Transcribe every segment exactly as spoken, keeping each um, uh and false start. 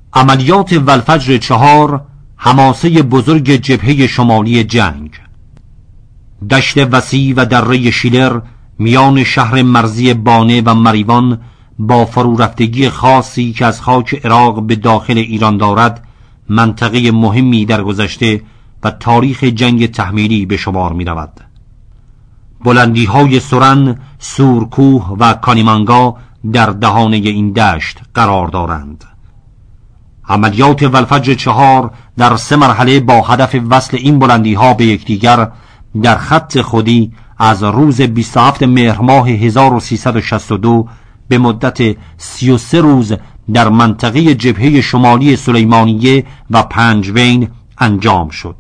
عملیات والفجر چهار، حماسه بزرگ جبهه شمالی جنگ. دشت وسیع و دره شیلر میان شهر مرزی بانه و مریوان با فرورفتگی خاصی که از خاک عراق به داخل ایران دارد، منطقه مهمی در گذشته و تاریخ جنگ تحمیلی به شمار می رود. بلندی های سرن، سورکوه و کانیمانگا در دهانه این دشت قرار دارند. عملیات والفجر چهار در سه مرحله با هدف وصل این بلندی ها به یکدیگر در خط خودی از روز بیست و هفتم مهر ماه هزار و سیصد و شصت و دو به مدت سی و سه روز در منطقه جبهه شمالی سلیمانیه و پنجوین انجام شد.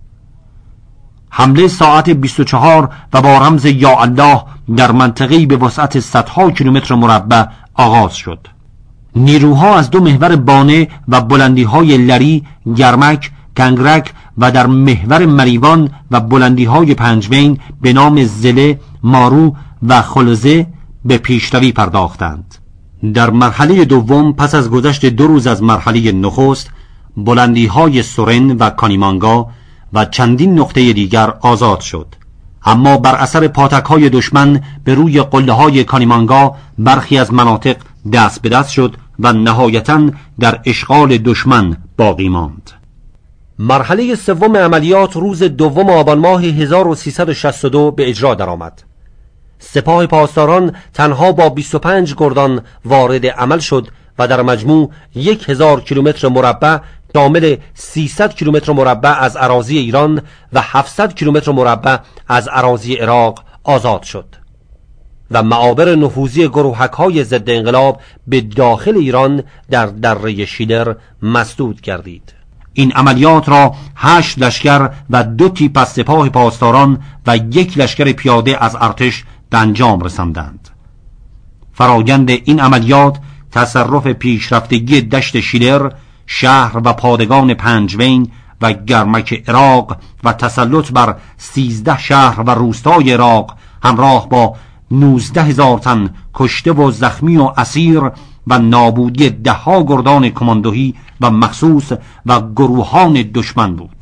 حمله ساعت بیست و چهار و با رمز یا الله در منطقه‌ای به وسعت صدها کیلومتر مربع آغاز شد. نیروها از دو محور بانه و بلندی‌های لری، گرمک، کنگرک و در محور مریوان و بلندی‌های پنجوین به نام زله، مارو و خلزه به پیشروی پرداختند. در مرحله دوم پس از گذشت دو روز از مرحله نخست، بلندی‌های سورن و کانیمانگا و چندین نقطه دیگر آزاد شد، اما بر اثر پاتک‌های دشمن به روی قله‌های کانیمانگا برخی از مناطق دست به دست شد و نهایتاً در اشغال دشمن باقی ماند. مرحله سوم عملیات روز دوم آبان ماه هزار و سیصد و شصت و دو به اجرا درآمد. سپاه پاسداران تنها با بیست و پنج گردان وارد عمل شد و در مجموع یک هزار کیلومتر مربع شامل سیصد کیلومتر مربع از اراضی ایران و هفتصد کیلومتر مربع از اراضی عراق آزاد شد و معابر نفوذی گروهک‌های ضد انقلاب به داخل ایران در دره شیلر مسدود گردید. این عملیات را هشت لشکر و دو تیپ از سپاه پاسداران و یک لشکر پیاده از ارتش به انجام رساندند. فرایند این عملیات تصرف پیشرفتگی دشت شیلر، شهر و پادگان پنجوین و گرمک عراق و تسلط بر سیزده شهر و روستای عراق همراه با نوزده هزار تن کشته و زخمی و اسیر و نابودی ده ها گردان کماندویی و مخصوص و گروهان دشمن بود.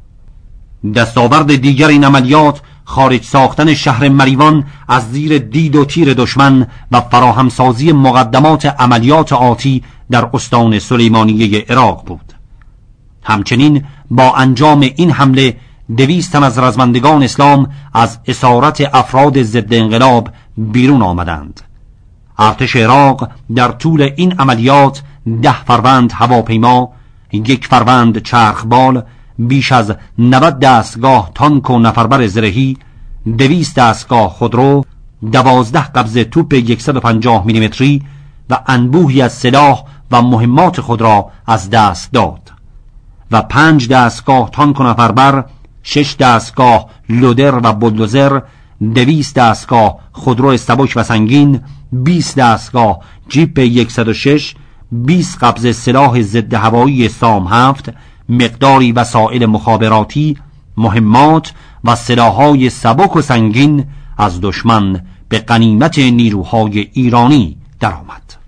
دستاورد دیگر این عملیات خارج ساختن شهر مریوان از زیر دید و تیر دشمن و فراهمسازی مقدمات عملیات آتی در استان سلیمانیه عراق بود. همچنین با انجام این حمله دویست تن از رزمندگان اسلام از اسارت افراد ضد انقلاب بیرون آمدند. ارتش عراق در طول این عملیات ده فروند هواپیما، یک فروند چرخبال، بیش از نود دستگاه تانک و نفربر زرهی، دویست دستگاه خودرو، دوازده قبضه توپ صد و پنجاه میلیمتری و انبوهی از سلاح و مهمات خود را از دست داد و پنج دستگاه تانک و نفربر، شش دستگاه لودر و بولدوزر، دویست دستگاه خودرو سبک و سنگین، بیست دستگاه جیپ صد و شش، بیست قبضه سلاح ضد هوایی سام هفت، مقداری وسایل مخابراتی، مهمات و سلاح‌های سبک و سنگین از دشمن به غنیمت نیروهای ایرانی درآمد.